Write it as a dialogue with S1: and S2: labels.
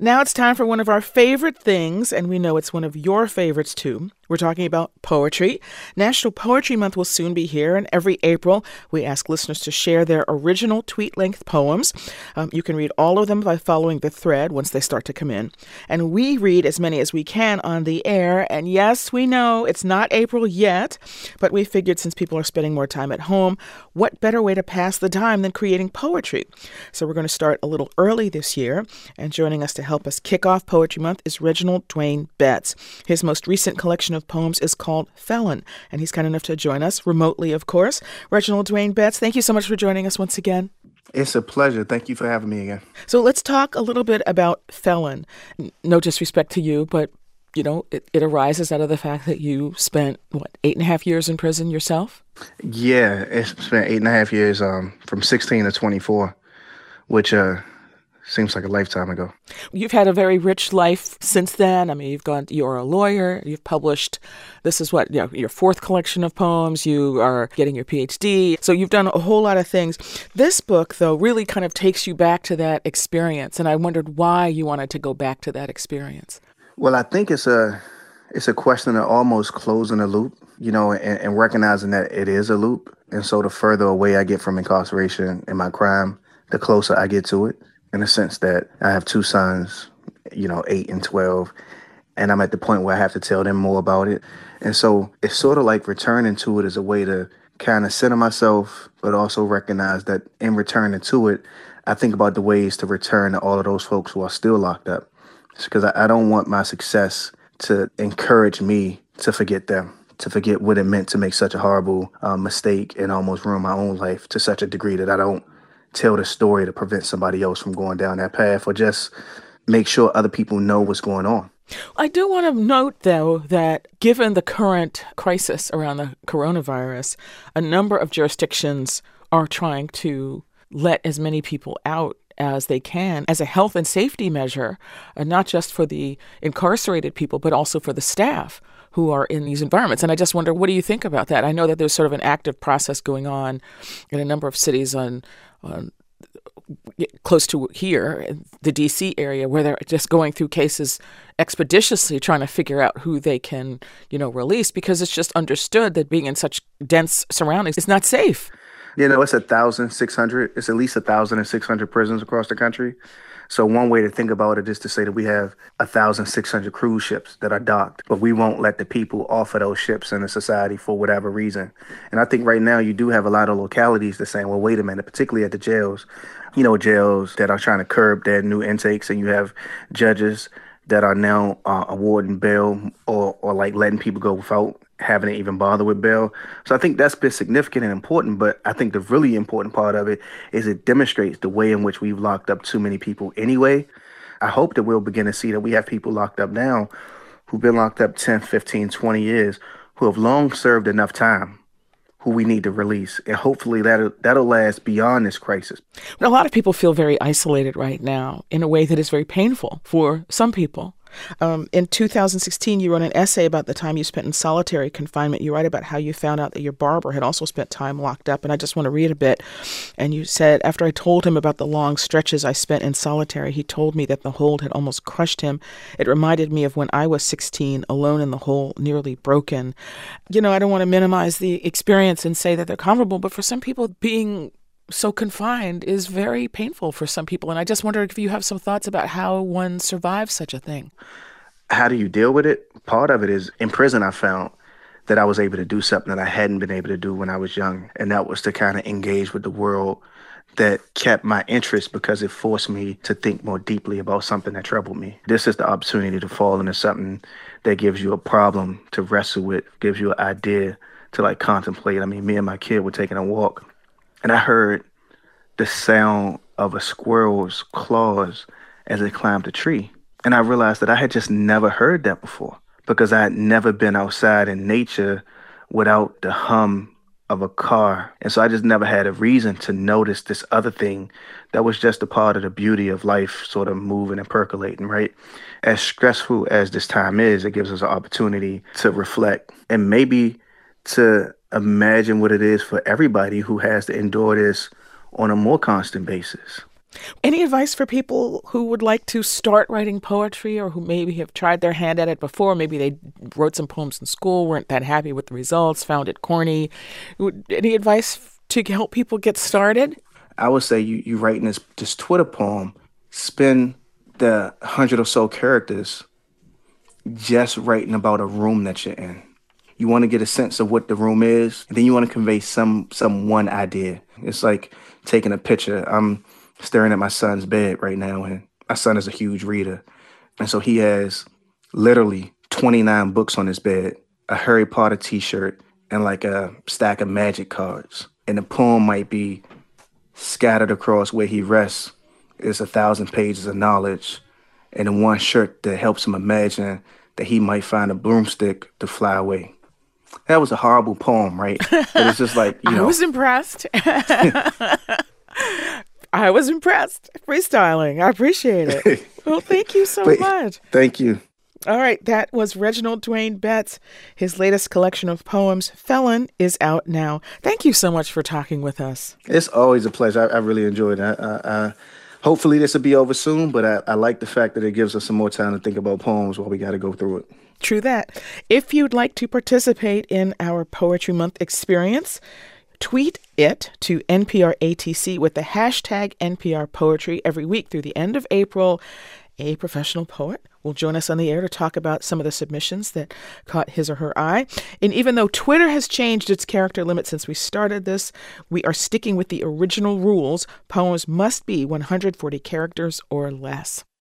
S1: Now it's time for one of our favorite things, and we know it's one of your favorites too. We're talking about poetry. National Poetry Month will soon be here, and every April we ask listeners to share their original tweet-length poems. You can read all of them by following the thread once they start to come in. And we read as many as we can on the air. And yes, we know it's not April yet, but we figured since people are spending more time at home, what better way to pass the time than creating poetry? So we're going to start a little early this year, and joining us to help us kick off Poetry Month is Reginald Dwayne Betts. His most recent collection of poems is called Felon, and he's kind enough to join us remotely, of course. Reginald Dwayne Betts, thank you so much for joining us once again.
S2: It's a pleasure. Thank you for having me again.
S1: So let's talk a little bit about Felon. No disrespect to you, but you know, it arises out of the fact that you spent, 8.5 years in prison yourself?
S2: Yeah, it's spent 8.5 years, from 16 to 24, which seems like a lifetime ago.
S1: You've had a very rich life since then. I mean, you're a lawyer, you've published, this is your fourth collection of poems, you are getting your PhD. So you've done a whole lot of things. This book, though, really kind of takes you back to that experience. And I wondered why you wanted to go back to that experience.
S2: Well, I think it's a question of almost closing a loop, and recognizing that it is a loop. And so the further away I get from incarceration and my crime, the closer I get to it. In the sense that I have two sons, 8 and 12, and I'm at the point where I have to tell them more about it. And so it's sort of like returning to it as a way to kind of center myself, but also recognize that in returning to it, I think about the ways to return to all of those folks who are still locked up. Because I don't want my success to encourage me to forget them, to forget what it meant to make such a horrible mistake and almost ruin my own life to such a degree that I don't tell the story to prevent somebody else from going down that path, or just make sure other people know what's going on.
S1: I do want to note, though, that given the current crisis around the coronavirus, a number of jurisdictions are trying to let as many people out as they can as a health and safety measure, not just for the incarcerated people, but also for the staff who are in these environments. And I just wonder, what do you think about that? I know that there's sort of an active process going on in a number of cities on close to here, the D.C. area, where they're just going through cases expeditiously, trying to figure out who they can, release, because it's just understood that being in such dense surroundings is not safe.
S2: It's 1,600. It's at least 1,600 prisons across the country. So one way to think about it is to say that we have 1,600 cruise ships that are docked, but we won't let the people off of those ships in the society for whatever reason. And I think right now you do have a lot of localities that are saying, well, wait a minute, particularly at the jails, jails that are trying to curb their new intakes, and you have judges that are now awarding bail or like letting people go without having to even bother with bail. So I think that's been significant and important, but I think the really important part of it is it demonstrates the way in which we've locked up too many people anyway. I hope that we'll begin to see that we have people locked up now who've been locked up 10, 15, 20 years, who have long served enough time, who we need to release. And hopefully that'll last beyond this crisis.
S1: A lot of people feel very isolated right now in a way that is very painful for some people. In 2016, you wrote an essay about the time you spent in solitary confinement. You write about how you found out that your barber had also spent time locked up. And I just want to read a bit. And you said, after I told him about the long stretches I spent in solitary, he told me that the hold had almost crushed him. It reminded me of when I was 16, alone in the hole, nearly broken. I don't want to minimize the experience and say that they're comparable, but for some people, being so confined is very painful for some people. And I just wonder if you have some thoughts about how one survives such a thing.
S2: How do you deal with it? Part of it is, in prison, I found that I was able to do something that I hadn't been able to do when I was young. And that was to kind of engage with the world that kept my interest, because it forced me to think more deeply about something that troubled me. This is the opportunity to fall into something that gives you a problem to wrestle with, gives you an idea to contemplate. I mean, me and my kid were taking a walk, and I heard the sound of a squirrel's claws as it climbed a tree. And I realized that I had just never heard that before, because I had never been outside in nature without the hum of a car. And so I just never had a reason to notice this other thing that was just a part of the beauty of life, sort of moving and percolating, right? As stressful as this time is, it gives us an opportunity to reflect and maybe to imagine what it is for everybody who has to endure this on a more constant basis.
S1: Any advice for people who would like to start writing poetry or who maybe have tried their hand at it before? Maybe they wrote some poems in school, weren't that happy with the results, found it corny. Any advice to help people get started?
S2: I would say you writing this Twitter poem, spend the 100 or so characters just writing about a room that you're in. You want to get a sense of what the room is, and then you want to convey some one idea. It's like taking a picture. I'm staring at my son's bed right now, and my son is a huge reader. And so he has literally 29 books on his bed, a Harry Potter t-shirt, and like a stack of magic cards. And the poem might be scattered across where he rests is 1,000 pages of knowledge, and in one shirt that helps him imagine that he might find a broomstick to fly away. That was a horrible poem, right? But it's just like,
S1: I was impressed. I was impressed. Freestyling. I appreciate it. Well, thank you so much.
S2: Thank you.
S1: All right. That was Reginald Dwayne Betts. His latest collection of poems, Felon, is out now. Thank you so much for talking with us.
S2: It's always a pleasure. I really enjoyed it. Hopefully this will be over soon, but I like the fact that it gives us some more time to think about poems while we got to go through it.
S1: True that. If you'd like to participate in our Poetry Month experience, tweet it to NPRATC with the hashtag NPR Poetry every week through the end of April. A professional poet will join us on the air to talk about some of the submissions that caught his or her eye. And even though Twitter has changed its character limit since we started this, we are sticking with the original rules. Poems must be 140 characters or less.